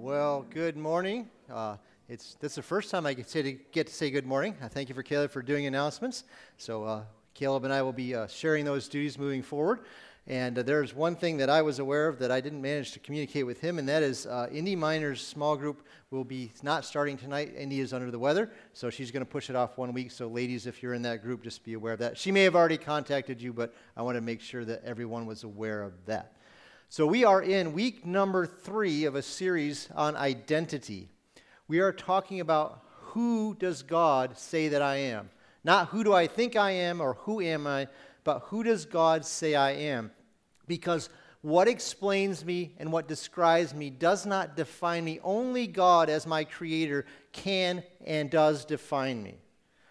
Well, good morning. This is the first time I get to say good morning. Thank you for Caleb for doing announcements. So Caleb and I will be sharing those duties moving forward. And there's one thing that I was aware of that I didn't manage to communicate with him, and that is Indy Minor's small group will be not starting tonight. Indy is under the weather, so she's going to push it off 1 week. So ladies, if you're in that group, just be aware of that. She may have already contacted you, but I want to make sure that everyone was aware of that. So we are in week number 3 of a series on identity. We are talking about who does God say that I am? Not who do I think I am or who am I, but who does God say I am? Because what explains me and what describes me does not define me. Only God as my creator can and does define me.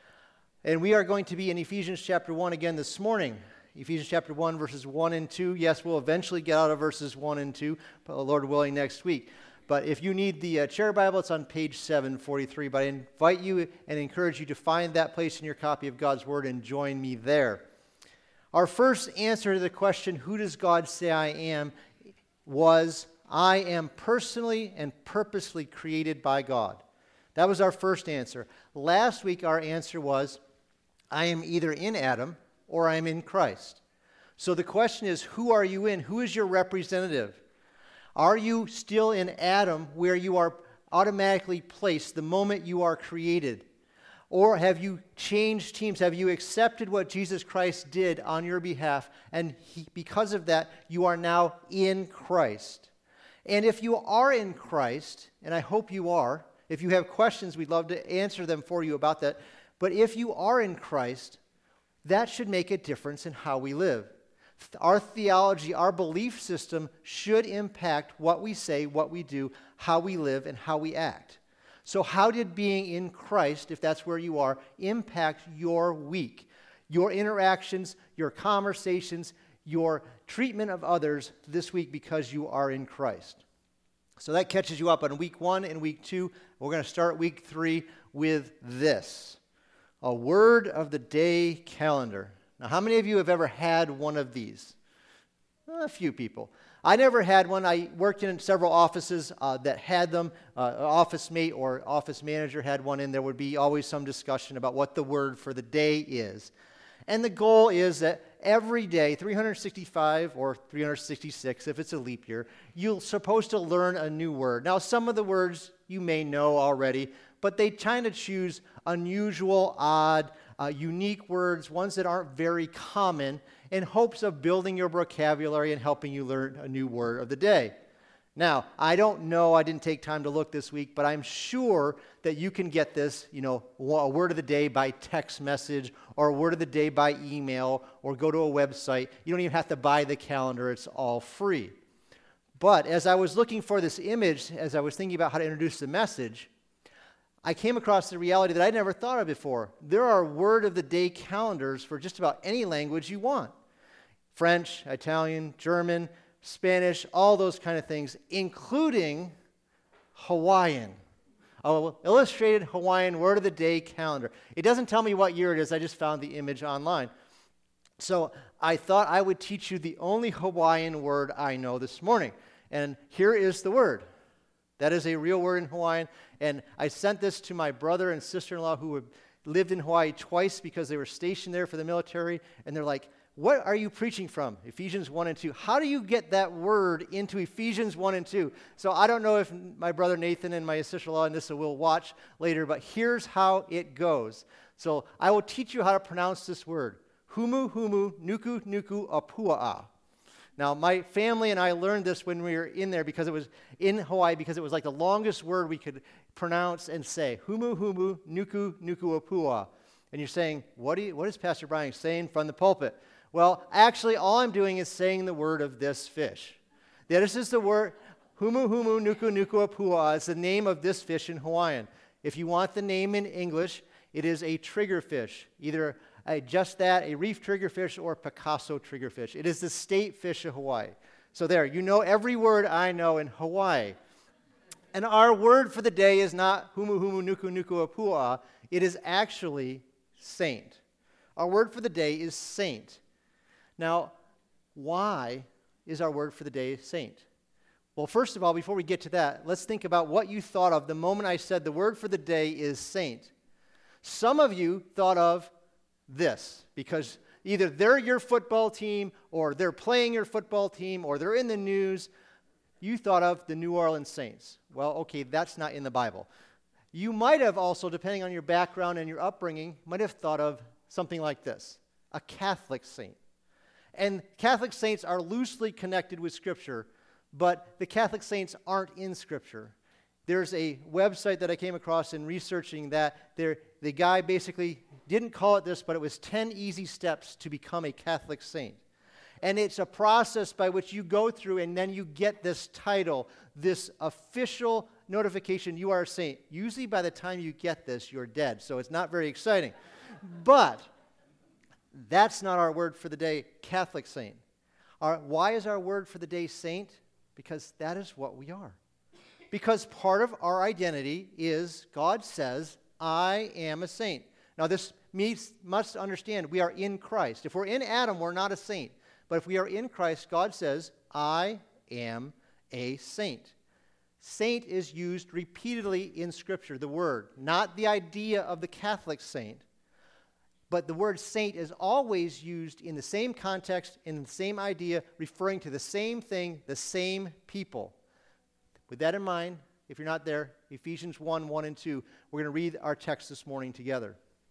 And we are going to be in Ephesians chapter 1 again this morning. Ephesians chapter 1, verses 1 and 2. Yes, we'll eventually get out of verses 1 and 2, but Lord willing, next week. But if you need the chair Bible, it's on page 743. But I invite you and encourage you to find that place in your copy of God's Word and join me there. Our first answer to the question, who does God say I am, was, I am personally and purposely created by God. That was our first answer. Last week, our answer was, I am either in Adam or I'm in Christ. So the question is, who are you in? Who is your representative? Are you still in Adam where you are automatically placed the moment you are created? Or have you changed teams? Have you accepted what Jesus Christ did on your behalf? And because of that, you are now in Christ. And if you are in Christ, and I hope you are, if you have questions, we'd love to answer them for you about that. But if you are in Christ, that should make a difference in how we live. Our theology, our belief system should impact what we say, what we do, how we live, and how we act. So how did being in Christ, if that's where you are, impact your week, your interactions, your conversations, your treatment of others this week because you are in Christ? So that catches you up on week 1 and week 2. We're going to start week 3 with this. A word of the day calendar. Now, how many of you have ever had one of these? A few people. I never had one. I worked in several offices that had them. An office mate or office manager had one, and there would be always some discussion about what the word for the day is. And the goal is that every day, 365 or 366, if it's a leap year, you're supposed to learn a new word. Now, some of the words you may know already, but they kind of choose unusual, odd, unique words, ones that aren't very common, in hopes of building your vocabulary and helping you learn a new word of the day. Now, I don't know, I didn't take time to look this week, but I'm sure that you can get this, a word of the day by text message, or a word of the day by email, or go to a website. You don't even have to buy the calendar, it's all free. But as I was looking for this image, as I was thinking about how to introduce the message, I came across the reality that I'd never thought of before. There are word of the day calendars for just about any language you want. French, Italian, German, Spanish, all those kind of things, including Hawaiian. An illustrated Hawaiian word of the day calendar. It doesn't tell me what year it is. I just found the image online. So I thought I would teach you the only Hawaiian word I know this morning. And here is the word. That is a real word in Hawaiian, and I sent this to my brother and sister-in-law who had lived in Hawaii twice because they were stationed there for the military, and they're like, what are you preaching from? Ephesians 1 and 2. How do you get that word into Ephesians 1 and 2? So I don't know if my brother Nathan and my sister-in-law Nissa will watch later, but here's how it goes. So I will teach you how to pronounce this word. Humu, humu, nuku, nuku, apua'a. Now, my family and I learned this when we were in there because it was in Hawaii, because it was like the longest word we could pronounce and say. Humu, humu, nuku, nuku, apua. And you're saying, what is Pastor Brian saying from the pulpit? Well, actually, all I'm doing is saying the word of this fish. This is the word, humu, humu, nuku, nuku, apua, is the name of this fish in Hawaiian. If you want the name in English, it is a triggerfish, either just that, a reef triggerfish or Picasso triggerfish. It is the state fish of Hawaii. So there, you know every word I know in Hawaii. And our word for the day is not humu humu nuku nuku apua. It is actually saint. Our word for the day is saint. Now, why is our word for the day saint? Well, first of all, before we get to that, let's think about what you thought of the moment I said the word for the day is saint. Some of you thought of this, because either they're your football team, or they're playing your football team, or they're in the news. You thought of the New Orleans Saints. Well, okay, that's not in the Bible. You might have also, depending on your background and your upbringing, might have thought of something like this, a Catholic saint. And Catholic saints are loosely connected with Scripture, but the Catholic saints aren't in Scripture. There's a website that I came across in researching that the guy basically didn't call it this, but it was 10 easy steps to become a Catholic saint. And it's a process by which you go through, and then you get this title, this official notification, you are a saint. Usually by the time you get this, you're dead, so it's not very exciting. But that's not our word for the day, Catholic saint. Why is our word for the day saint? Because that is what we are. Because part of our identity is, God says, I am a saint. Now this must understand, we are in Christ. If we're in Adam, we're not a saint. But if we are in Christ, God says, I am a saint. Saint is used repeatedly in Scripture, the word, not the idea of the Catholic saint. But the word saint is always used in the same context, in the same idea, referring to the same thing, the same people. With that in mind, if you're not there, Ephesians 1, and 2, we're going to read our text this morning together.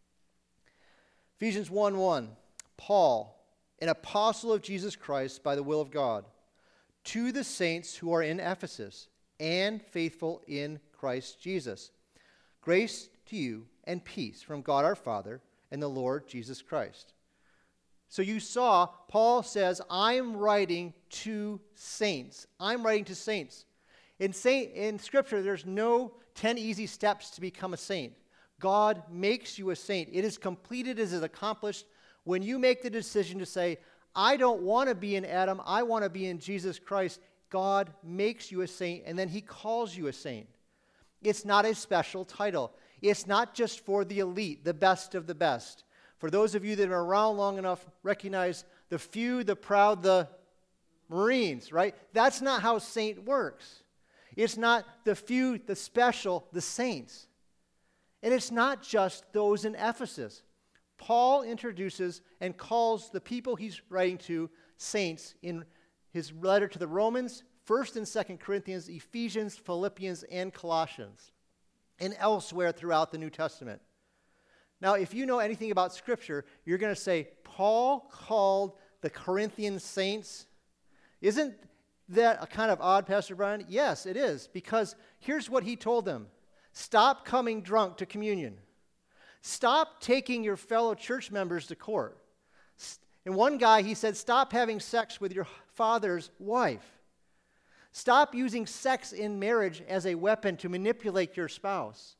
Ephesians 1, Paul, an apostle of Jesus Christ by the will of God, to the saints who are in Ephesus and faithful in Christ Jesus. Grace to you and peace from God our Father and the Lord Jesus Christ. So you saw, Paul says, I'm writing to saints. I'm writing to saints. In Scripture, there's no 10 easy steps to become a saint. God makes you a saint. It is completed, it is accomplished when you make the decision to say, I don't want to be in Adam, I want to be in Jesus Christ. God makes you a saint, and then he calls you a saint. It's not a special title. It's not just for the elite, the best of the best. For those of you that are around long enough, recognize the few, the proud, the Marines, right? That's not how saint works. It's not the few, the special, the saints. And it's not just those in Ephesus. Paul introduces and calls the people he's writing to saints in his letter to the Romans, 1st and 2nd Corinthians, Ephesians, Philippians, and Colossians, and elsewhere throughout the New Testament. Now, if you know anything about Scripture, you're going to say, Paul called the Corinthian saints. Isn't that a kind of odd, Pastor Brian? Yes, it is, because here's what he told them. Stop coming drunk to communion. Stop taking your fellow church members to court. And one guy, he said, stop having sex with your father's wife. Stop using sex in marriage as a weapon to manipulate your spouse.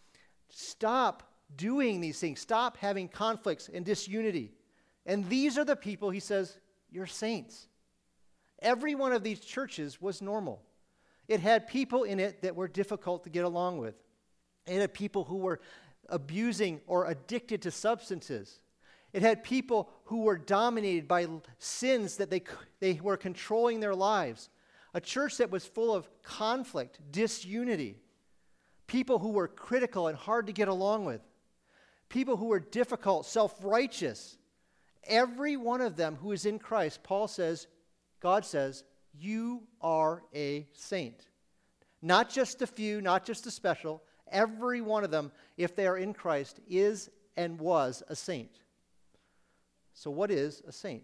Stop doing these things. Stop having conflicts and disunity. And these are the people, he says, you're saints. Every one of these churches was normal. It had people in it that were difficult to get along with. It had people who were abusing or addicted to substances. It had people who were dominated by sins that they were controlling their lives. A church that was full of conflict, disunity. People who were critical and hard to get along with. People who were difficult, self-righteous. Every one of them who is in Christ, Paul says, God says, you are a saint. Not just a few, not just a special. Every one of them, if they are in Christ, is and was a saint. So what is a saint?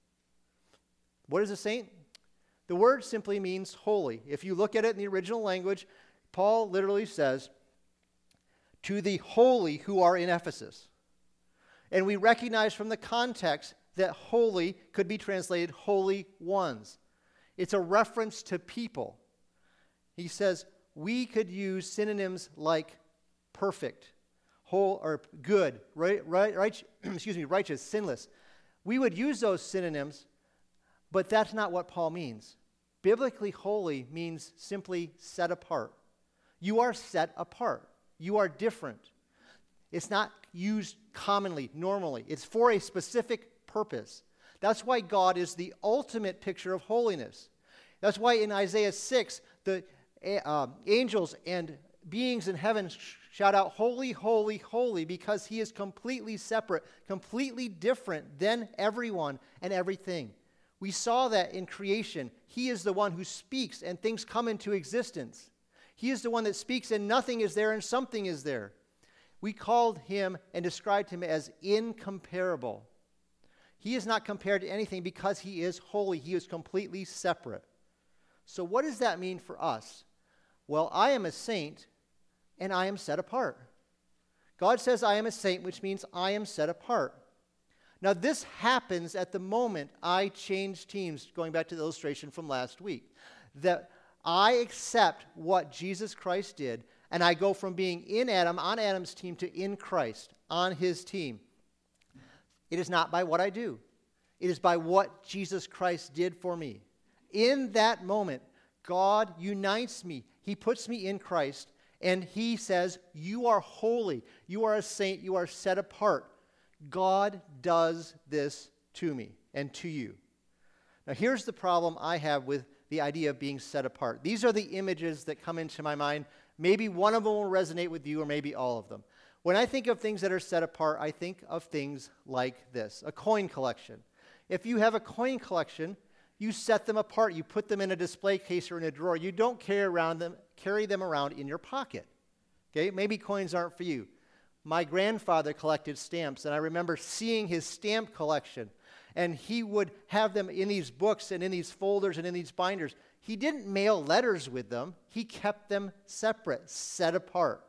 What is a saint? The word simply means holy. If you look at it in the original language, Paul literally says, to the holy who are in Ephesus. And we recognize from the context that holy could be translated holy ones. It's a reference to people. He says we could use synonyms like perfect, whole, or good, righteous, sinless. We would use those synonyms, but that's not what Paul means. Biblically holy means simply set apart. You are set apart. You are different. It's not used commonly, normally. It's for a specific purpose. That's why God is the ultimate picture of holiness. That's why in Isaiah 6, the angels and beings in heaven shout out, holy, holy, holy, because he is completely separate, completely different than everyone and everything. We saw that in creation. He is the one who speaks and things come into existence. He is the one that speaks and nothing is there and something is there. We called him and described him as incomparable. He is not compared to anything because he is holy. He is completely separate. So what does that mean for us? Well, I am a saint and I am set apart. God says I am a saint, which means I am set apart. Now, this happens at the moment I change teams, going back to the illustration from last week, that I accept what Jesus Christ did, and I go from being in Adam, on Adam's team, to in Christ, on his team. It is not by what I do. It is by what Jesus Christ did for me. In that moment, God unites me. He puts me in Christ, and he says, you are holy. You are a saint. You are set apart. God does this to me and to you. Now, here's the problem I have with the idea of being set apart. These are the images that come into my mind. Maybe one of them will resonate with you, or maybe all of them. When I think of things that are set apart, I think of things like this, a coin collection. If you have a coin collection, you set them apart. You put them in a display case or in a drawer. You don't carry them around in your pocket. Okay? Maybe coins aren't for you. My grandfather collected stamps, and I remember seeing his stamp collection, and he would have them in these books and in these folders and in these binders. He didn't mail letters with them. He kept them separate, set apart.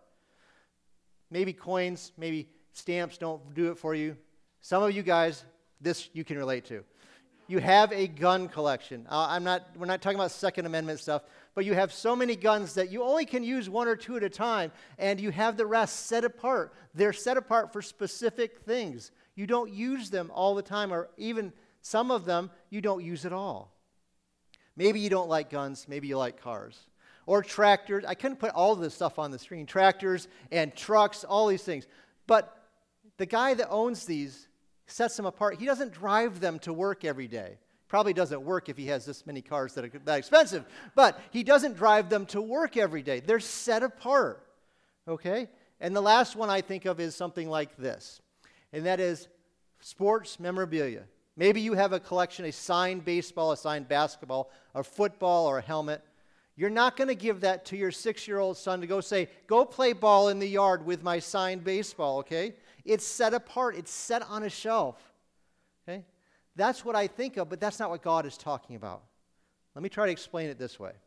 Maybe coins, maybe stamps don't do it for you. Some of you guys, this you can relate to. You have a gun collection. We're not talking about Second Amendment stuff, but you have so many guns that you only can use one or two at a time, and you have the rest set apart. They're set apart for specific things. You don't use them all the time, or even some of them you don't use at all. Maybe you don't like guns, maybe you like cars. Or tractors. I couldn't put all of this stuff on the screen. Tractors and trucks, all these things. But the guy that owns these sets them apart. He doesn't drive them to work every day. Probably doesn't work if he has this many cars that are that expensive. But he doesn't drive them to work every day. They're set apart. Okay? And the last one I think of is something like this. And that is sports memorabilia. Maybe you have a collection, a signed baseball, a signed basketball, a football, or a helmet. You're not going to give that to your 6-year-old son to go say, go play ball in the yard with my signed baseball, okay? It's set apart. It's set on a shelf, okay? That's what I think of, but that's not what God is talking about. Let me try to explain it this way.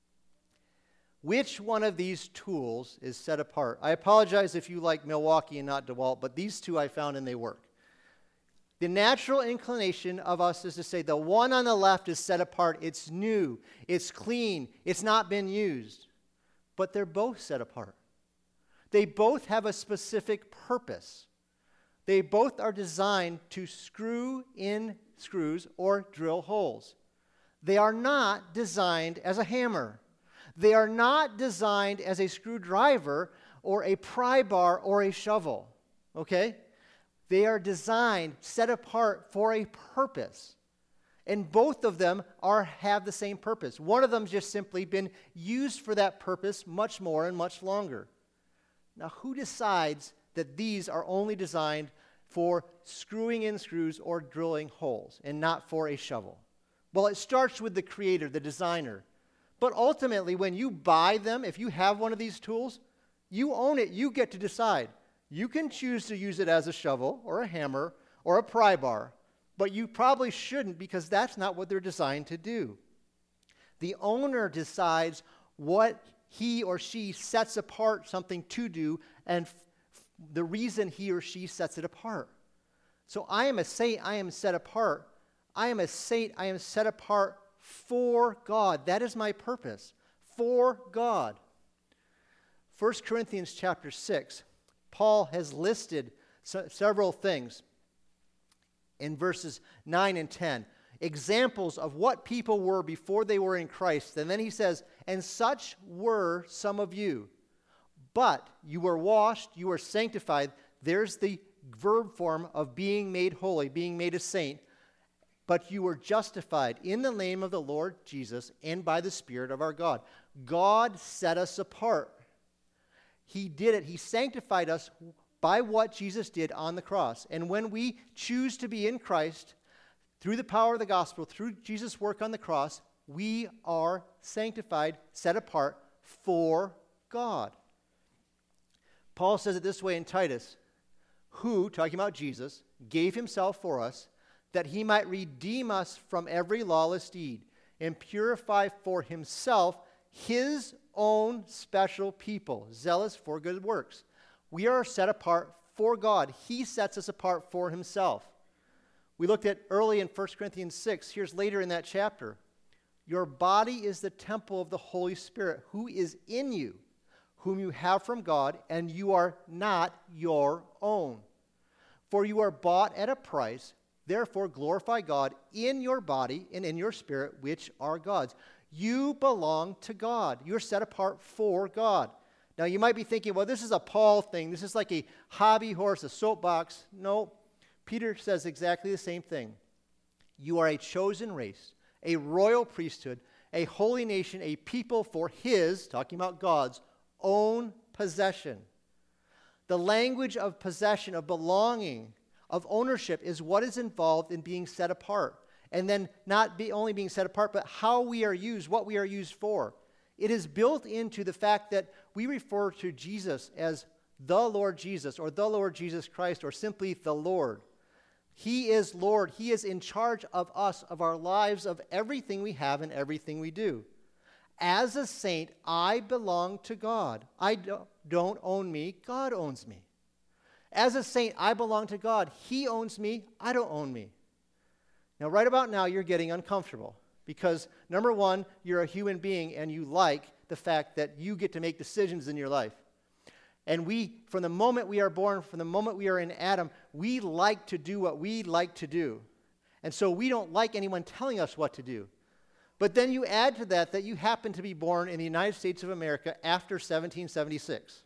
Which one of these tools is set apart? I apologize if you like Milwaukee and not DeWalt, but these two I found and they work. The natural inclination of us is to say the one on the left is set apart. It's new. It's clean. It's not been used. But they're both set apart. They both have a specific purpose. They both are designed to screw in screws or drill holes. They are not designed as a hammer. They are not designed as a screwdriver or a pry bar or a shovel. Okay? They are designed, set apart for a purpose. And both of them have the same purpose. One of them's just simply been used for that purpose much more and much longer. Now, who decides that these are only designed for screwing in screws or drilling holes and not for a shovel? Well, it starts with the creator, the designer. But ultimately, when you buy them, if you have one of these tools, you own it. You get to decide. You can choose to use it as a shovel or a hammer or a pry bar, but you probably shouldn't because that's not what they're designed to do. The owner decides what he or she sets apart something to do and the reason he or she sets it apart. So I am a saint, I am set apart. I am a saint, I am set apart for God. That is my purpose, for God. 1 Corinthians chapter 6. Paul has listed several things in verses 9 and 10, examples of what people were before they were in Christ. And then he says, and such were some of you. But you were washed, you were sanctified. There's the verb form of being made holy, being made a saint. but you were justified in the name of the Lord Jesus and by the Spirit of our God. God set us apart. He did it. He sanctified us by what Jesus did on the cross. And when we choose to be in Christ, through the power of the gospel, through Jesus' work on the cross, we are sanctified, set apart for God. Paul says it this way in Titus, who, talking about Jesus, gave himself for us, that he might redeem us from every lawless deed and purify for himself his own special people, zealous for good works. We are set apart for God. He sets us apart for himself. We looked at early in 1 Corinthians 6. Here's later in that chapter. Your body is the temple of the Holy Spirit, who is in you, whom you have from God, and you are not your own. For you are bought at a price. Therefore glorify God in your body and in your spirit, which are God's. You belong to God. You're set apart for God. Now you might be thinking, well, this is a Paul thing. This is like a hobby horse, a soapbox. No, Peter says exactly the same thing. You are a chosen race, a royal priesthood, a holy nation, a people for his, talking about God's, own possession. The language of possession, of belonging, of ownership is what is involved in being set apart. And then not only being set apart, but how we are used, what we are used for. It is built into the fact that we refer to Jesus as the Lord Jesus, or the Lord Jesus Christ, or simply the Lord. He is Lord. He is in charge of us, of our lives, of everything we have and everything we do. As a saint, I belong to God. I don't own me. God owns me. As a saint, I belong to God. He owns me. I don't own me. Now, right about now, you're getting uncomfortable because, number one, you're a human being and you like the fact that you get to make decisions in your life. And we, from the moment we are born, from the moment we are in Adam, we like to do what we like to do. And so we don't like anyone telling us what to do. But then you add to that that you happen to be born in the United States of America after 1776.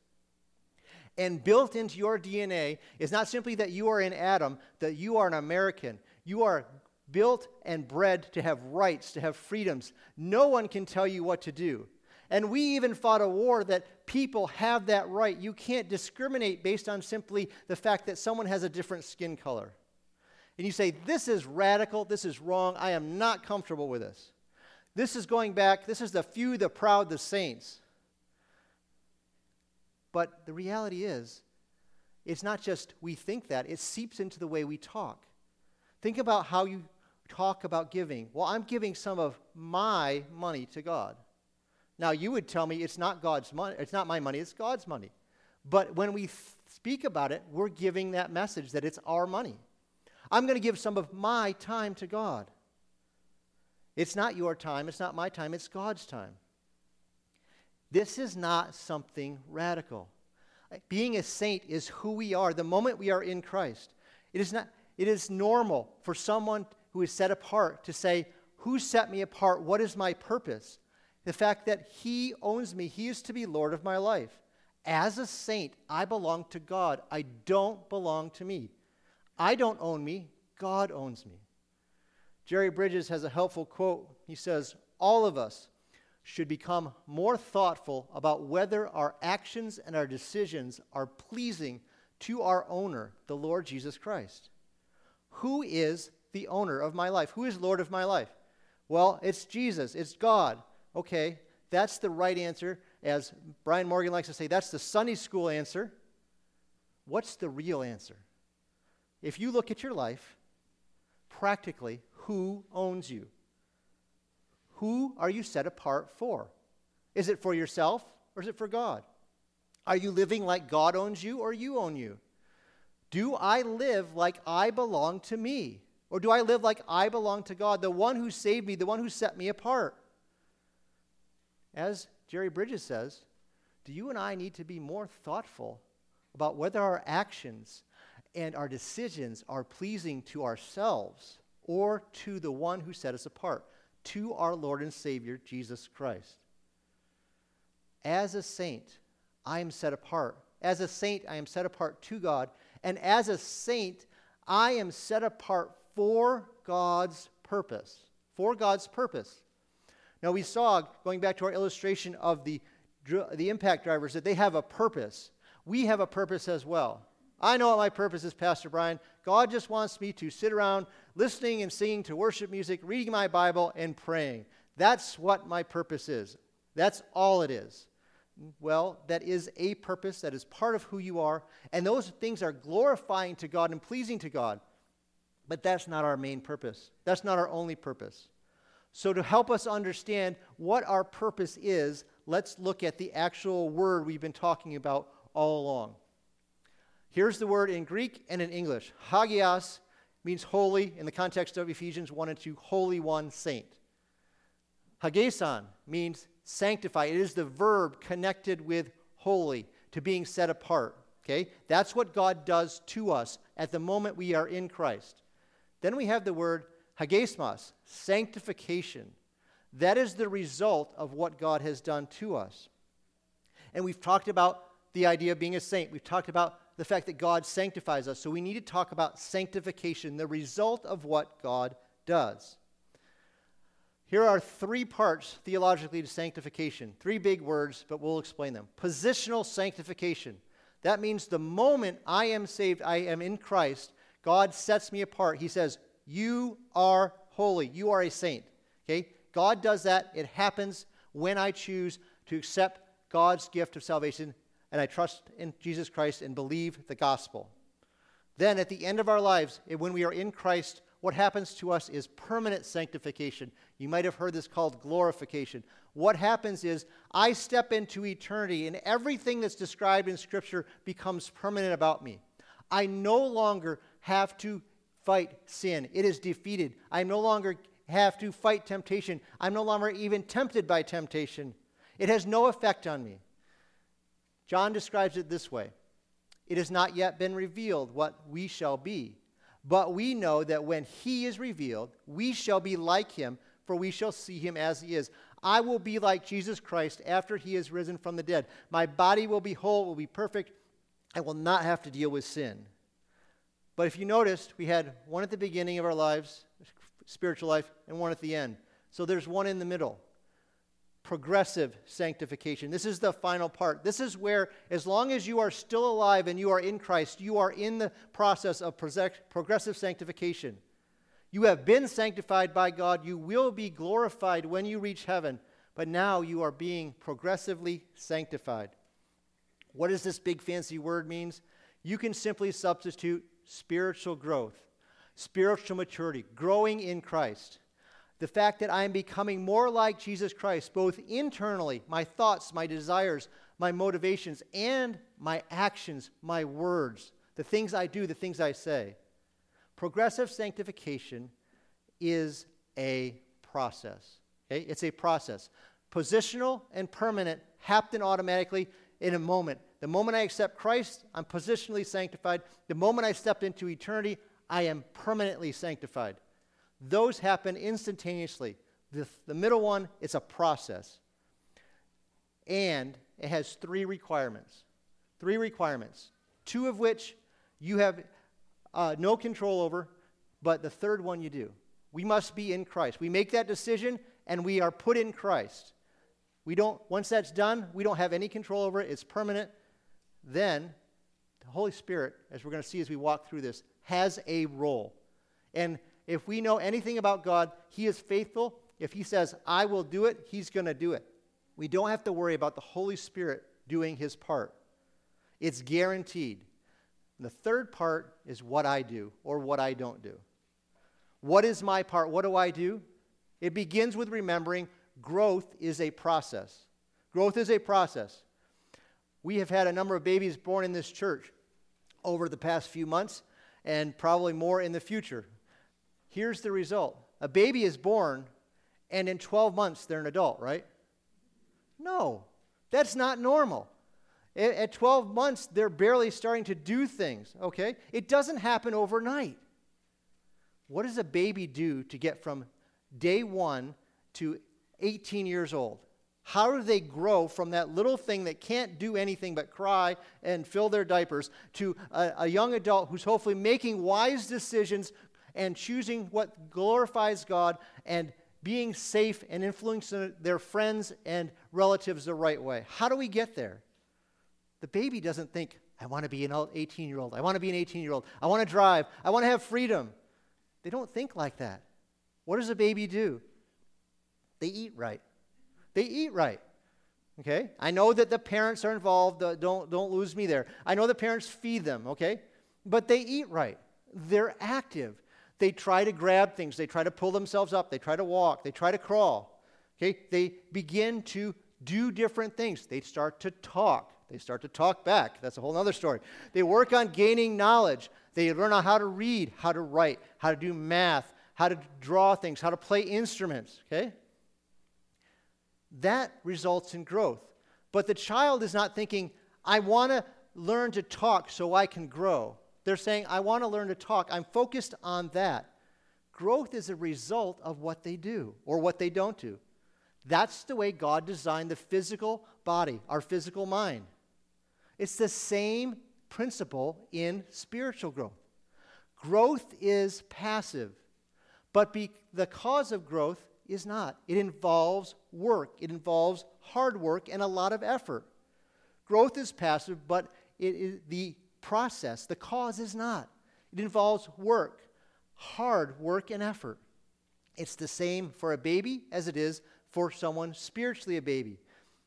And built into your DNA is not simply that you are in Adam, that you are an American. You are built and bred to have rights, to have freedoms. No one can tell you what to do. And we even fought a war that people have that right. You can't discriminate based on simply the fact that someone has a different skin color. And you say, this is radical, this is wrong, I am not comfortable with this. This is going back, this is the few, the proud, the saints. But the reality is, it's not just we think that, it seeps into the way we talk. Think about how you talk about giving. Well, I'm giving some of my money to God. Now, you would tell me it's not God's money, it's not my money, it's God's money. But when we speak about it, we're giving that message that it's our money. I'm going to give some of my time to God. It's not your time, it's not my time, it's God's time. This is not something radical. Being a saint is who we are the moment we are in Christ. It is normal for someone who is set apart to say, who set me apart? What is my purpose? The fact that he owns me, he is to be Lord of my life. As a saint, I belong to God. I don't belong to me. I don't own me. God owns me. Jerry Bridges has a helpful quote. He says, all of us should become more thoughtful about whether our actions and our decisions are pleasing to our owner, the Lord Jesus Christ. Who is the owner of my life? Who is Lord of my life? Well, it's Jesus. It's God. Okay, that's the right answer. As Brian Morgan likes to say, that's the Sunday school answer. What's the real answer? If you look at your life, practically, who owns you? Who are you set apart for? Is it for yourself or is it for God? Are you living like God owns you or you own you? Do I live like I belong to me? Or do I live like I belong to God, the one who saved me, the one who set me apart? As Jerry Bridges says, do you and I need to be more thoughtful about whether our actions and our decisions are pleasing to ourselves or to the one who set us apart, to our Lord and Savior, Jesus Christ? As a saint, I am set apart. As a saint, I am set apart to God. And as a saint, I am set apart for God's purpose. For God's purpose. Now we saw, going back to our illustration of the impact drivers, that they have a purpose. We have a purpose as well. I know what my purpose is, Pastor Brian. God just wants me to sit around listening and singing to worship music, reading my Bible, and praying. That's what my purpose is. That's all it is. Well, that is a purpose. That is part of who you are. And those things are glorifying to God and pleasing to God. But that's not our main purpose. That's not our only purpose. So to help us understand what our purpose is, let's look at the actual word we've been talking about all along. Here's the word in Greek and in English. Hagios means holy in the context of Ephesians 1 and 2, Holy One, Saint. Hageson means sanctify. It is the verb connected with holy, to being set apart. Okay? That's what God does to us at the moment we are in Christ. Then we have the word hagesmos, sanctification. That is the result of what God has done to us. And we've talked about the idea of being a saint. We've talked about the fact that God sanctifies us. So we need to talk about sanctification, the result of what God does. Here are 3 parts theologically to sanctification. 3 big words, but we'll explain them. Positional sanctification. That means the moment I am saved, I am in Christ, God sets me apart. He says, you are holy. You are a saint. Okay? God does that. It happens when I choose to accept God's gift of salvation and I trust in Jesus Christ and believe the gospel. Then at the end of our lives, when we are in Christ, what happens to us is permanent sanctification. You might have heard this called glorification. What happens is I step into eternity and everything that's described in Scripture becomes permanent about me. I no longer have to fight sin. It is defeated. I no longer have to fight temptation. I'm no longer even tempted by temptation. It has no effect on me. John describes it this way. It has not yet been revealed what we shall be. But we know that when he is revealed, we shall be like him, for we shall see him as he is. I will be like Jesus Christ after he is risen from the dead. My body will be whole, will be perfect. I will not have to deal with sin. But if you noticed, we had one at the beginning of our lives, spiritual life, and one at the end. So there's one in the middle. Progressive sanctification. This is the final part. This is where, as long as you are still alive and you are in Christ, you are in the process of progressive sanctification. You have been sanctified by God. You will be glorified when you reach heaven. But now you are being progressively sanctified. What does this big fancy word mean? You can simply substitute spiritual growth, spiritual maturity, growing in Christ. The fact that I am becoming more like Jesus Christ, both internally, my thoughts, my desires, my motivations, and my actions, my words, the things I do, the things I say. Progressive sanctification is a process. Okay? It's a process. Positional and permanent happen automatically in a moment. The moment I accept Christ, I'm positionally sanctified. The moment I step into eternity, I am permanently sanctified. Those happen instantaneously. The middle one, it's a process. And it has 3 requirements. 3 requirements. 2 of which you have no control over, but the third one you do. We must be in Christ. We make that decision and we are put in Christ. Once that's done, we don't have any control over it. It's permanent. Then the Holy Spirit, as we're going to see as we walk through this, has a role. And if we know anything about God, he is faithful. If he says, I will do it, he's going to do it. We don't have to worry about the Holy Spirit doing his part. It's guaranteed. And the third part is what I do or what I don't do. What is my part? What do I do? It begins with remembering growth is a process. Growth is a process. We have had a number of babies born in this church over the past few months and probably more in the future. Here's the result. A baby is born, and in 12 months, they're an adult, right? No, that's not normal. At 12 months, they're barely starting to do things, okay? It doesn't happen overnight. What does a baby do to get from day 1 to 18 years old? How do they grow from that little thing that can't do anything but cry and fill their diapers to a young adult who's hopefully making wise decisions and choosing what glorifies God and being safe and influencing their friends and relatives the right way. How do we get there? The baby doesn't think, I want to be an 18-year-old. I want to be an 18-year-old. I want to drive. I want to have freedom. They don't think like that. What does a baby do? They eat right. They eat right. Okay? I know that the parents are involved. Don't lose me there. I know the parents feed them, okay? But they eat right. They're active. They try to grab things. They try to pull themselves up. They try to walk. They try to crawl. Okay? They begin to do different things. They start to talk. They start to talk back. That's a whole other story. They work on gaining knowledge. They learn how to read, how to write, how to do math, how to draw things, how to play instruments, okay? That results in growth. But the child is not thinking, I want to learn to talk so I can grow. They're saying, I want to learn to talk. I'm focused on that. Growth is a result of what they do or what they don't do. That's the way God designed the physical body, our physical mind. It's the same principle in spiritual growth. Growth is passive, but the cause of growth is not. It involves work. It involves hard work and a lot of effort. Growth is passive, but it is the process. The cause is not. It involves work, hard work and effort. It's the same for a baby as it is for someone spiritually a baby.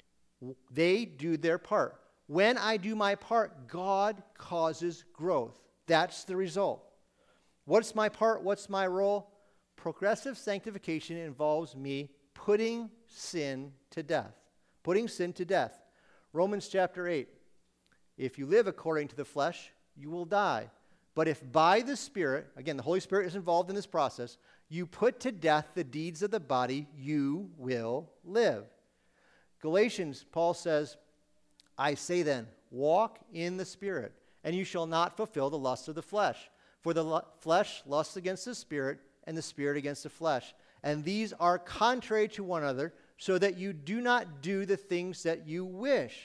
They do their part. When I do my part, God causes growth. That's the result. What's my part? What's my role? Progressive sanctification involves me putting sin to death. Putting sin to death. Romans chapter 8. If you live according to the flesh, you will die. But if by the Spirit, again, the Holy Spirit is involved in this process, you put to death the deeds of the body, you will live. Galatians, Paul says, I say then, walk in the Spirit, and you shall not fulfill the lust of the flesh. For the flesh lusts against the Spirit, and the Spirit against the flesh. And these are contrary to one another, so that you do not do the things that you wish.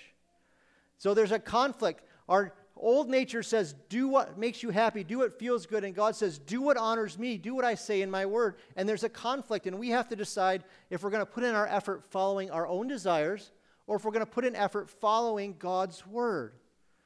So there's a conflict. Our old nature says, do what makes you happy, do what feels good, and God says, do what honors me, do what I say in my word. And there's a conflict, and we have to decide if we're going to put in our effort following our own desires, or if we're going to put in effort following God's word.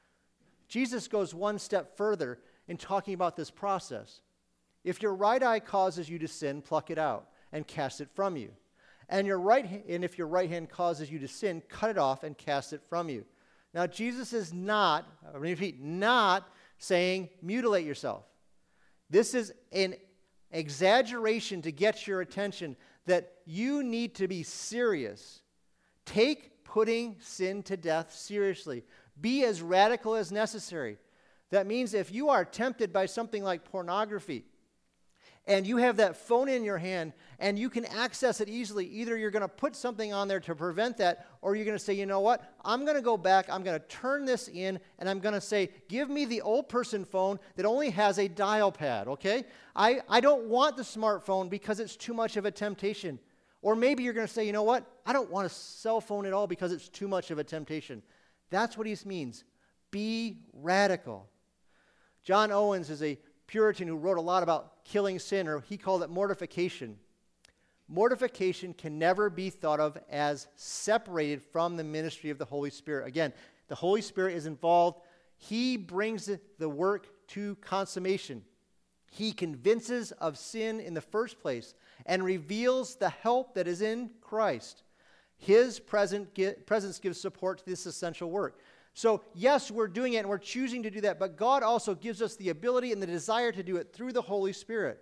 Jesus goes one step further in talking about this process. If your right eye causes you to sin, pluck it out and cast it from you. And if your right hand causes you to sin, cut it off and cast it from you. Now, Jesus is not saying mutilate yourself. This is an exaggeration to get your attention that you need to be serious. Take putting sin to death seriously. Be as radical as necessary. That means if you are tempted by something like pornography, and you have that phone in your hand, and you can access it easily, either you're going to put something on there to prevent that, or you're going to say, you know what, I'm going to go back, I'm going to turn this in, and I'm going to say, give me the old person phone that only has a dial pad, okay? I don't want the smartphone because it's too much of a temptation. Or maybe you're going to say, you know what, I don't want a cell phone at all because it's too much of a temptation. That's what he means. Be radical. John Owens is a Puritan who wrote a lot about killing sin, or he called it mortification. Mortification can never be thought of as separated from the ministry of the Holy Spirit. Again, the Holy Spirit is involved. He brings the work to consummation. He convinces of sin in the first place and reveals the help that is in Christ. His presence gives support to this essential work. So, yes, we're doing it and we're choosing to do that, but God also gives us the ability and the desire to do it through the Holy Spirit.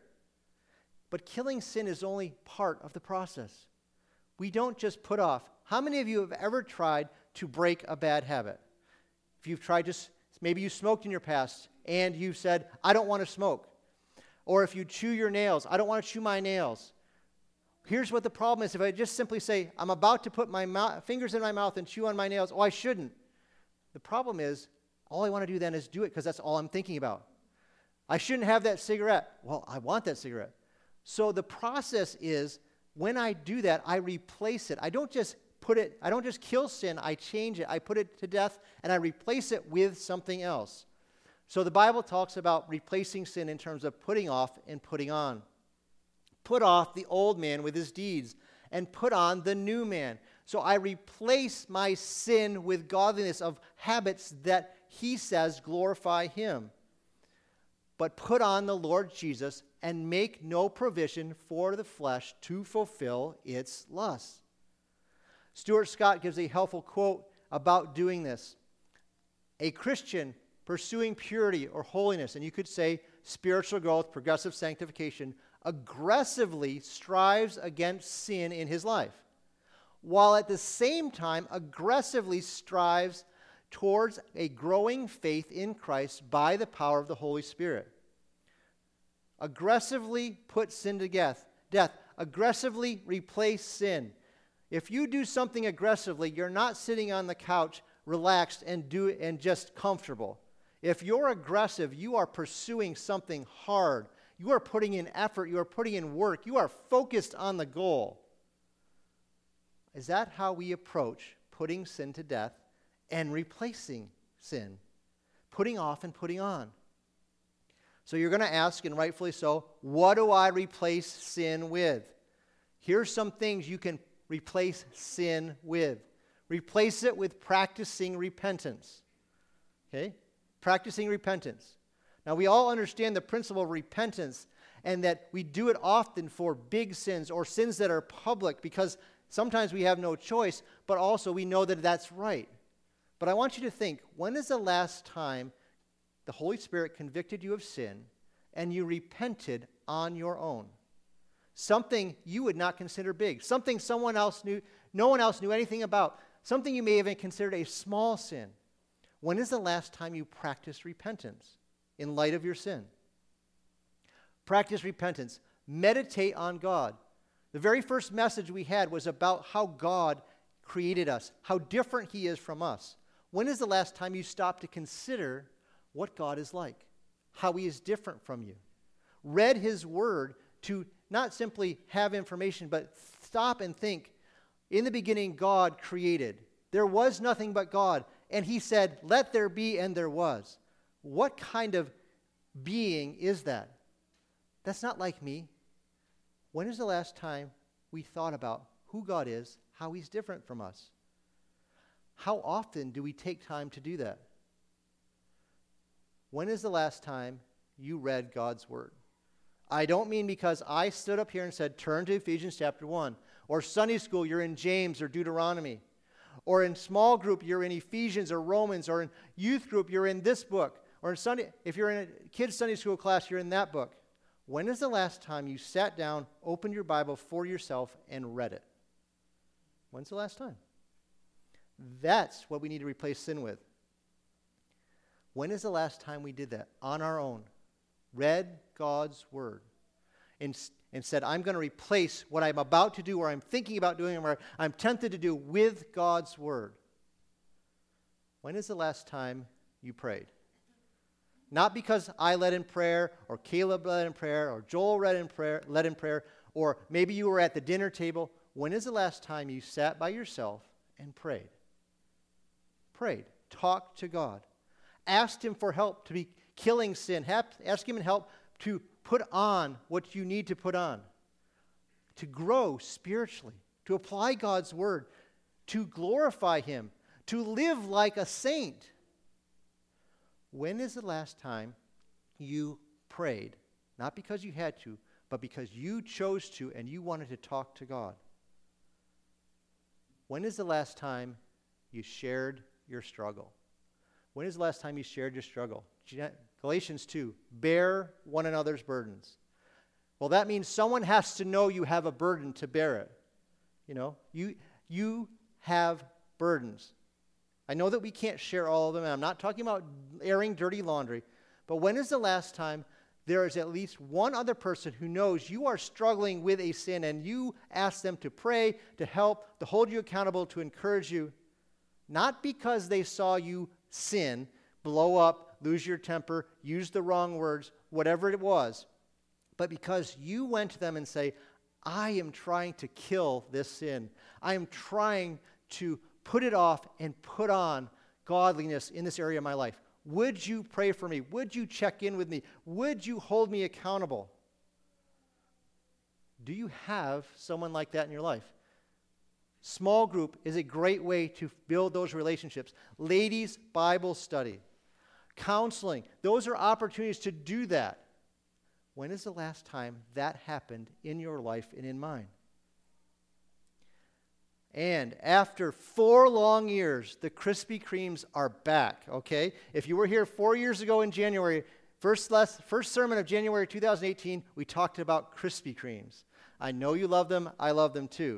But killing sin is only part of the process. We don't just put off. How many of you have ever tried to break a bad habit? If you've tried maybe you smoked in your past and you said, I don't want to smoke. Or if you chew your nails, I don't want to chew my nails. Here's what the problem is. If I just simply say, I'm about to put my fingers in my mouth and chew on my nails, I shouldn't. The problem is, all I want to do then is do it because that's all I'm thinking about. I shouldn't have that cigarette. Well, I want that cigarette. So the process is, when I do that, I replace it. I don't just kill sin, I change it. I put it to death, and I replace it with something else. So the Bible talks about replacing sin in terms of putting off and putting on. Put off the old man with his deeds and put on the new man. So I replace my sin with godliness of habits that he says glorify him. But put on the Lord Jesus and make no provision for the flesh to fulfill its lusts. Stuart Scott gives a helpful quote about doing this. A Christian pursuing purity or holiness, and you could say spiritual growth, progressive sanctification, aggressively strives against sin in his life, while at the same time aggressively strives towards a growing faith in Christ by the power of the Holy Spirit. Aggressively put sin to death. Aggressively replace sin. If you do something aggressively, you're not sitting on the couch relaxed and just comfortable. If you're aggressive, you are pursuing something hard. You are putting in effort. You are putting in work. You are focused on the goal. Is that how we approach putting sin to death and replacing sin? Putting off and putting on. So you're going to ask, and rightfully so, what do I replace sin with? Here's some things you can replace sin with. Replace it with practicing repentance. Okay? Practicing repentance. Now, we all understand the principle of repentance and that we do it often for big sins or sins that are public because sometimes we have no choice, but also we know that that's right. But I want you to think, when is the last time the Holy Spirit convicted you of sin and you repented on your own? Something you would not consider big. Something someone else knew, no one else knew anything about. Something you may have considered a small sin. When is the last time you practiced repentance in light of your sin? Practice repentance. Meditate on God. The very first message we had was about how God created us, how different He is from us. When is the last time you stopped to consider what God is like, how He is different from you? Read His Word to not simply have information, but stop and think. In the beginning, God created. There was nothing but God. And He said, let there be, and there was. What kind of being is that? That's not like me. When is the last time we thought about who God is, how He's different from us? How often do we take time to do that? When is the last time you read God's Word? I don't mean because I stood up here and said, turn to Ephesians chapter 1. Or Sunday school, you're in James or Deuteronomy. Or in small group, you're in Ephesians or Romans. Or in youth group, you're in this book. Or in Sunday, if you're in a kids' Sunday school class, you're in that book. When is the last time you sat down, opened your Bible for yourself, and read it? When's the last time? That's what we need to replace sin with. When is the last time we did that on our own? Read God's Word and said, I'm going to replace what I'm about to do or I'm thinking about doing or I'm tempted to do with God's Word. When is the last time you prayed? Not because I led in prayer or Caleb led in prayer or Joel led in prayer, or maybe you were at the dinner table. When is the last time you sat by yourself and prayed? Prayed. Talked to God. Asked Him for help to be killing sin. Ask Him for help to put on what you need to put on. To grow spiritually. To apply God's Word. To glorify Him. To live like a saint. When is the last time you prayed? Not because you had to, but because you chose to and you wanted to talk to God. When is the last time you shared your struggle? When is the last time you shared your struggle? Galatians 2, bear one another's burdens. Well, that means someone has to know you have a burden to bear it. You know, you have burdens. I know that we can't share all of them, and I'm not talking about airing dirty laundry, but when is the last time there is at least one other person who knows you are struggling with a sin and you ask them to pray, to help, to hold you accountable, to encourage you, not because they saw you sin, blow up, lose your temper, use the wrong words, whatever it was, but because you went to them and say, I am trying to kill this sin. I am trying to put it off and put on godliness in this area of my life. Would you pray for me? Would you check in with me? Would you hold me accountable? Do you have someone like that in your life? Small group is a great way to build those relationships. Ladies' Bible study, counseling, those are opportunities to do that. When is the last time that happened in your life and in mine? And after 4 long years, the Krispy Kremes are back, okay? If you were here 4 years ago in January, first sermon of January 2018, we talked about Krispy Kremes. I know you love them. I love them too.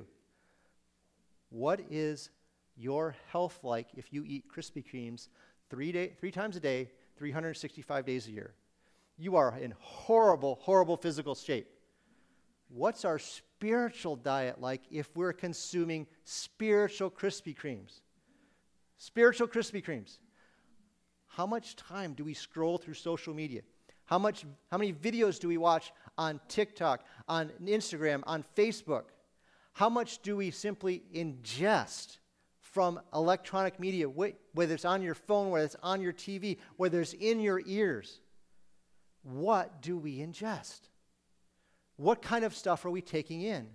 What is your health like if you eat Krispy Kremes 3 times a day, 365 days a year? You are in horrible, horrible physical shape. What's our spiritual diet like if we're consuming spiritual Krispy Kremes? Spiritual Krispy Kremes. How much time do we scroll through social media? How many videos do we watch on TikTok, on Instagram, on Facebook? How much do we simply ingest from electronic media, whether it's on your phone, whether it's on your TV, whether it's in your ears? What do we ingest? What kind of stuff are we taking in?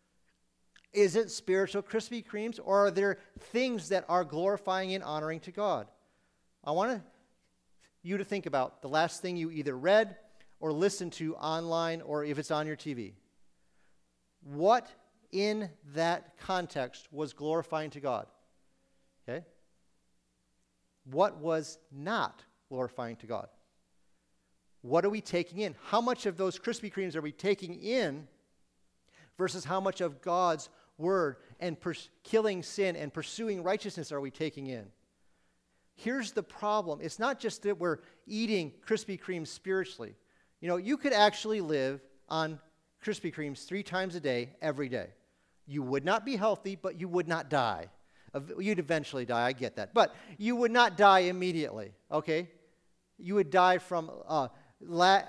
Is it spiritual Krispy Kremes, or are there things that are glorifying and honoring to God? I want you to think about the last thing you either read or listened to online, or if it's on your TV. What in that context was glorifying to God? Okay? What was not glorifying to God? What are we taking in? How much of those Krispy Kremes are we taking in versus how much of God's word and killing sin and pursuing righteousness are we taking in? Here's the problem. It's not just that we're eating Krispy Kremes spiritually. You know, you could actually live on Krispy Kremes 3 times a day, every day. You would not be healthy, but you would not die. You'd eventually die, I get that. But you would not die immediately, okay? You would die from lack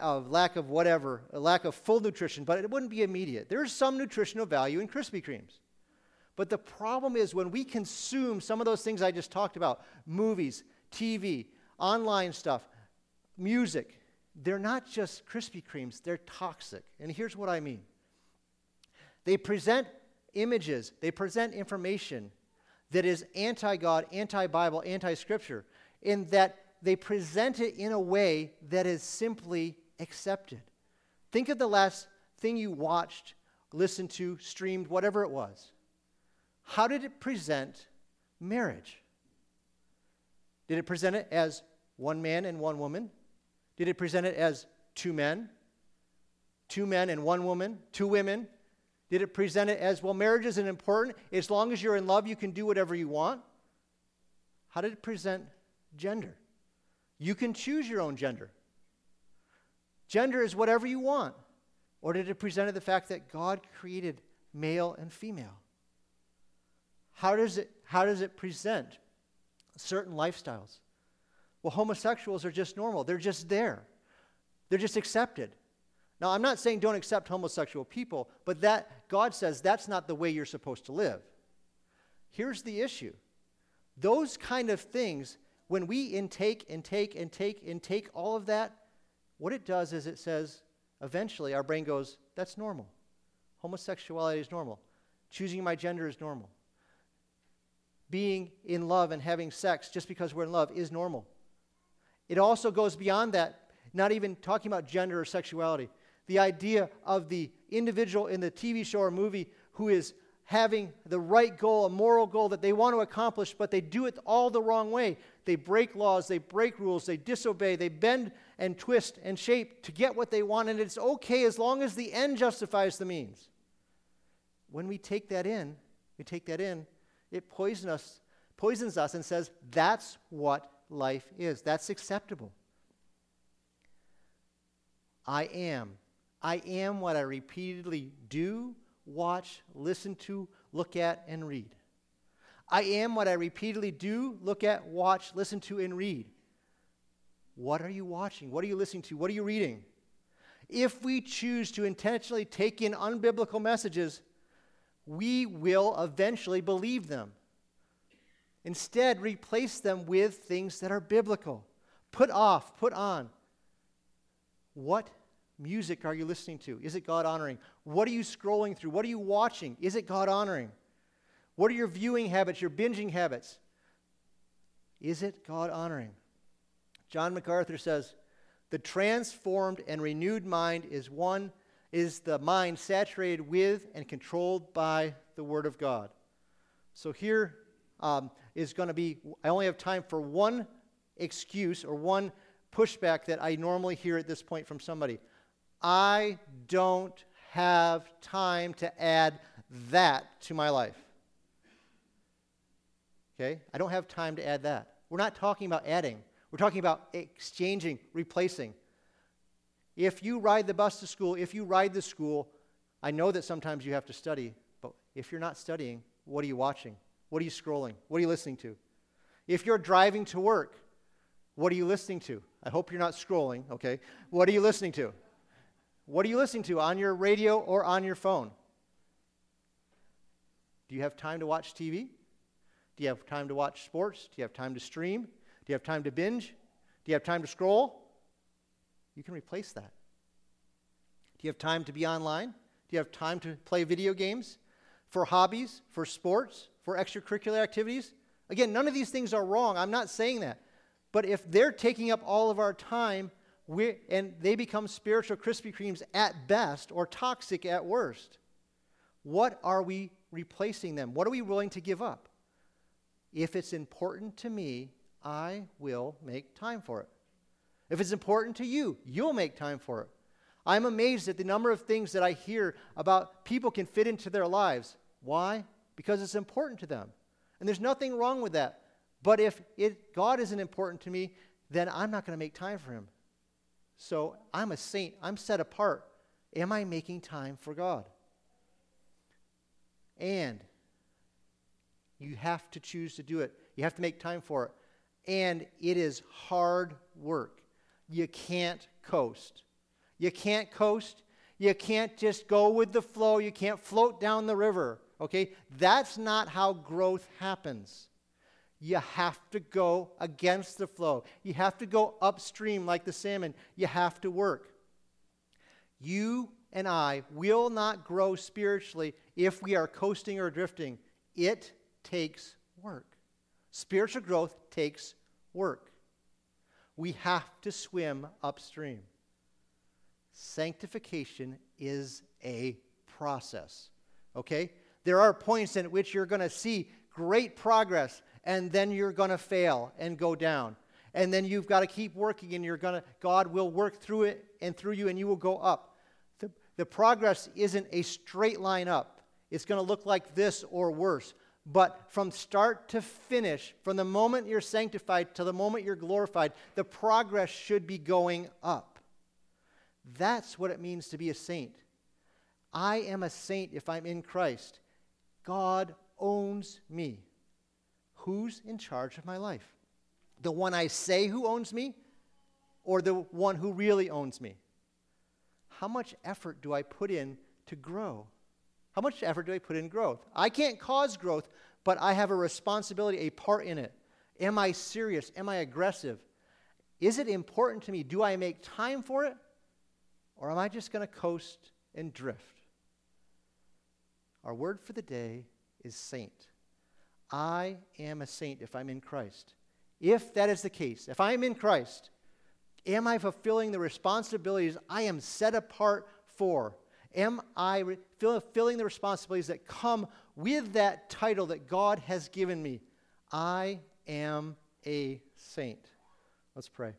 of full nutrition, but it wouldn't be immediate. There's some nutritional value in Krispy Kremes. But the problem is when we consume some of those things I just talked about, movies, TV, online stuff, music, they're not just Krispy Kremes, they're toxic. And here's what I mean. They present images, they present information that is anti-God, anti-Bible, anti-Scripture, in that they present it in a way that is simply accepted. Think of the last thing you watched, listened to, streamed, whatever it was. How did it present marriage? Did it present it as one man and one woman? Did it present it as 2 men? 2 men and 1 woman? 2 women? Did it present it as, well, marriage isn't important. As long as you're in love, you can do whatever you want? How did it present gender? You can choose your own gender. Gender is whatever you want. Or did it present the fact that God created male and female? How does it present certain lifestyles? Well, homosexuals are just normal. They're just there. They're just accepted. Now, I'm not saying don't accept homosexual people, but that God says that's not the way you're supposed to live. Here's the issue. Those kind of things, when we intake all of that, what it does is it says, eventually our brain goes, that's normal. Homosexuality is normal. Choosing my gender is normal. Being in love and having sex just because we're in love is normal. It also goes beyond that, not even talking about gender or sexuality. The idea of the individual in the TV show or movie who is having the right goal, a moral goal that they want to accomplish, but they do it all the wrong way. They break laws, they break rules, they disobey, they bend and twist and shape to get what they want, and it's okay as long as the end justifies the means. When we take that in, it poisons us and says, that's what life is. That's acceptable. I am what I repeatedly do, watch, listen to, look at, and read. I am what I repeatedly do, look at, watch, listen to, and read. What are you watching? What are you listening to? What are you reading? If we choose to intentionally take in unbiblical messages, we will eventually believe them. Instead, replace them with things that are biblical. Put off, put on. What music are you listening to? Is it God-honoring? What are you scrolling through? What are you watching? Is it God-honoring? What are your viewing habits, your binging habits? Is it God-honoring? John MacArthur says, the transformed and renewed mind is the mind saturated with and controlled by the Word of God. So here is going to be, I only have time for one excuse or one pushback that I normally hear at this point from somebody. I don't have time to add that to my life. Okay? I don't have time to add that. We're not talking about adding. We're talking about exchanging, replacing. If you ride the bus to school, if you ride the school, I know that sometimes you have to study, but if you're not studying, what are you watching? What are you scrolling? What are you listening to? If you're driving to work, what are you listening to? I hope you're not scrolling, okay? What are you listening to? What are you listening to on your radio or on your phone? Do you have time to watch TV? Do you have time to watch sports? Do you have time to stream? Do you have time to binge? Do you have time to scroll? You can replace that. Do you have time to be online? Do you have time to play video games? For hobbies, for sports, for extracurricular activities? Again, none of these things are wrong. I'm not saying that. But if they're taking up all of our time and they become spiritual Krispy Kremes at best or toxic at worst, what are we replacing them? What are we willing to give up? If it's important to me, I will make time for it. If it's important to you, you'll make time for it. I'm amazed at the number of things that I hear about people can fit into their lives. Why? Because it's important to them. And there's nothing wrong with that. But if God isn't important to me, then I'm not going to make time for him. So I'm a saint. I'm set apart. Am I making time for God? And you have to choose to do it. You have to make time for it. And it is hard work. You can't coast. You can't coast. You can't just go with the flow. You can't float down the river. Okay? That's not how growth happens. You have to go against the flow. You have to go upstream like the salmon. You have to work. You and I will not grow spiritually if we are coasting or drifting. It takes work. Spiritual growth takes work. We have to swim upstream. Sanctification is a process. Okay? There are points in which you're going to see great progress, and then you're going to fail and go down. And then you've got to keep working, and God will work through it and through you, and you will go up. The progress isn't a straight line up. It's going to look like this or worse. But from start to finish, from the moment you're sanctified to the moment you're glorified, the progress should be going up. That's what it means to be a saint. I am a saint if I'm in Christ. God owns me. Who's in charge of my life? The one I say who owns me, or the one who really owns me? How much effort do I put in to grow? How much effort do I put in growth? I can't cause growth, but I have a responsibility, a part in it. Am I serious? Am I aggressive? Is it important to me? Do I make time for it? Or am I just going to coast and drift? Our word for the day is saint. I am a saint if I'm in Christ. If that is the case, if I am in Christ, am I fulfilling the responsibilities I am set apart for? Am I fulfilling the responsibilities that come with that title that God has given me? I am a saint. Let's pray.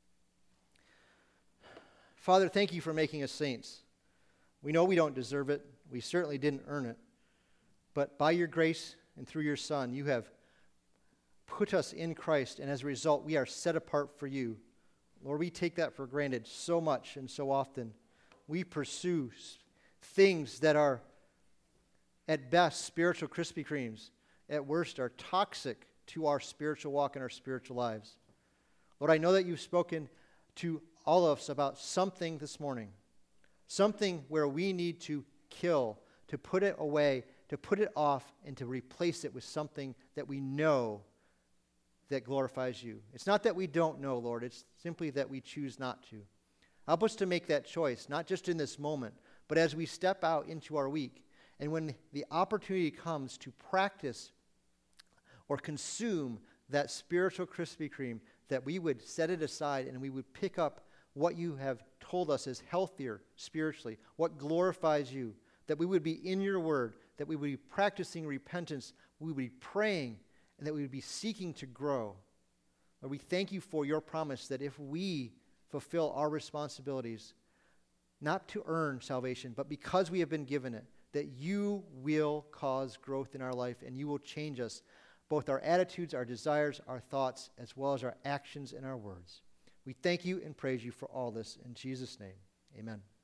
Father, thank you for making us saints. We know we don't deserve it. We certainly didn't earn it. But by your grace and through your Son, you have put us in Christ, and as a result, we are set apart for you. Lord, we take that for granted so much and so often. We pursue things that are, at best, spiritual Krispy Kremes, at worst, are toxic to our spiritual walk and our spiritual lives. Lord, I know that you've spoken to all of us about something this morning, something where we need to kill, to put it away, to put it off, and to replace it with something that we know that glorifies you. It's not that we don't know, Lord. It's simply that we choose not to. Help us to make that choice, not just in this moment, but as we step out into our week. And when the opportunity comes to practice or consume that spiritual Krispy Kreme, that we would set it aside and we would pick up what you have told us is healthier spiritually, what glorifies you, that we would be in your word, that we would be practicing repentance, we would be praying, and that we would be seeking to grow. Lord, we thank you for your promise that if we fulfill our responsibilities, not to earn salvation, but because we have been given it, that you will cause growth in our life and you will change us, both our attitudes, our desires, our thoughts, as well as our actions and our words. We thank you and praise you for all this. In Jesus' name, amen.